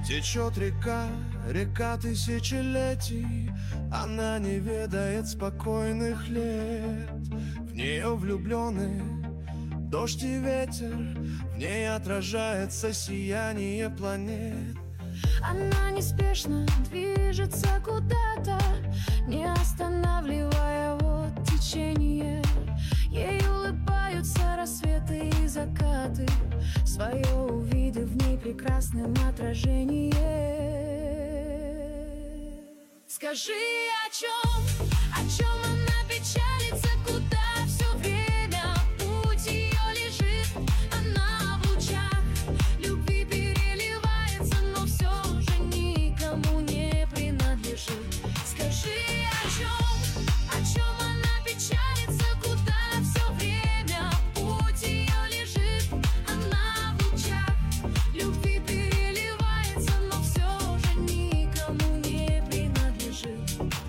Течет река, река тысячелетий, она не ведает спокойных лет. В нее влюблены дождь и ветер, в ней отражается сияние планет. Она неспешно движется куда-то, не останавливая вот течение. Ей улыбаются рассветы и закаты, свое увидев в ней прекрасном отражении. Скажи, о чем она печалится, куда все время путь ее лежит. Она в лучах любви переливается, но все же никому не принадлежит. Скажи, о чем она печалится, куда все время путь ее лежит. Она в лучах любви переливается, но все же никому не принадлежит.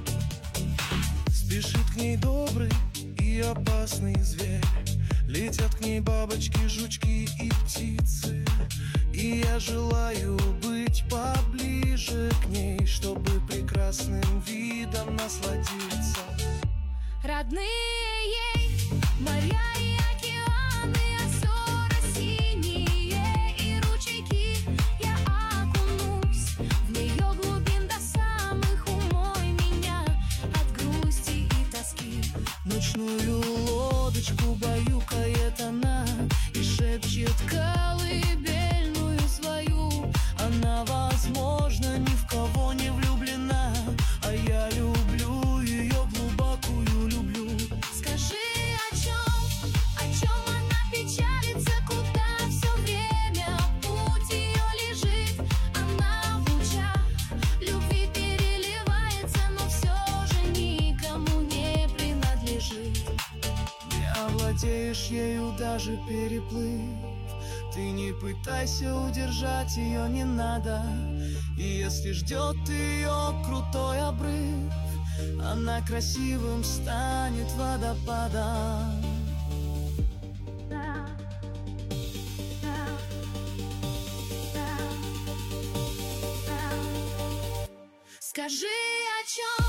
Спешит к ней добрый и опасный зверь, летят к ней бабочки, жучки и птицы. И я желаю быть поближе к ней, чтобы прекрасным видом насладиться. Родные ей моря и океаны, озера синие и ручейки. Я окунусь в нее глубин до самых, умой меня от грусти и тоски. Ночную лодочку баюкает она и шепчет колыбельную свою. Она, возможно, ни в кого не влюблена, а я люблю ее, глубокую люблю. Скажи, о чем она печалится, куда все время путь ее лежит. Она в лучах любви переливается, но все же никому не принадлежит. Не овладеешь ею, даже переплыв, ты не пытайся удержать ее, не надо. И если ждет ее крутой обрыв, она красивым станет водопадом. Скажи, о чем